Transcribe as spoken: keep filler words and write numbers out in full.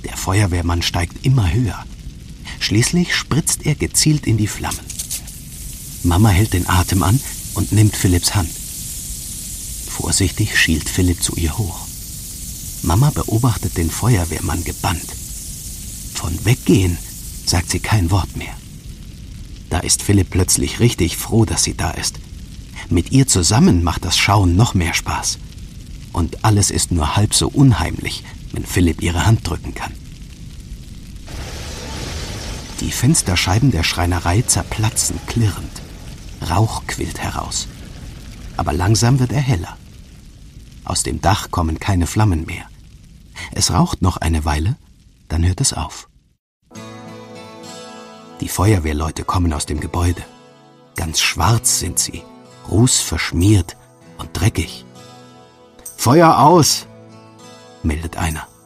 Der Feuerwehrmann steigt immer höher. Schließlich spritzt er gezielt in die Flammen. Mama hält den Atem an und nimmt Philipps Hand. Vorsichtig schielt Philipp zu ihr hoch. Mama beobachtet den Feuerwehrmann gebannt. Von weggehen sagt sie kein Wort mehr. Da ist Philipp plötzlich richtig froh, dass sie da ist. Mit ihr zusammen macht das Schauen noch mehr Spaß. Und alles ist nur halb so unheimlich, wenn Philipp ihre Hand drücken kann. Die Fensterscheiben der Schreinerei zerplatzen klirrend. Rauch quillt heraus. Aber langsam wird er heller. Aus dem Dach kommen keine Flammen mehr. Es raucht noch eine Weile, dann hört es auf. Die Feuerwehrleute kommen aus dem Gebäude. Ganz schwarz sind sie, rußverschmiert und dreckig. »Feuer aus«, meldet einer.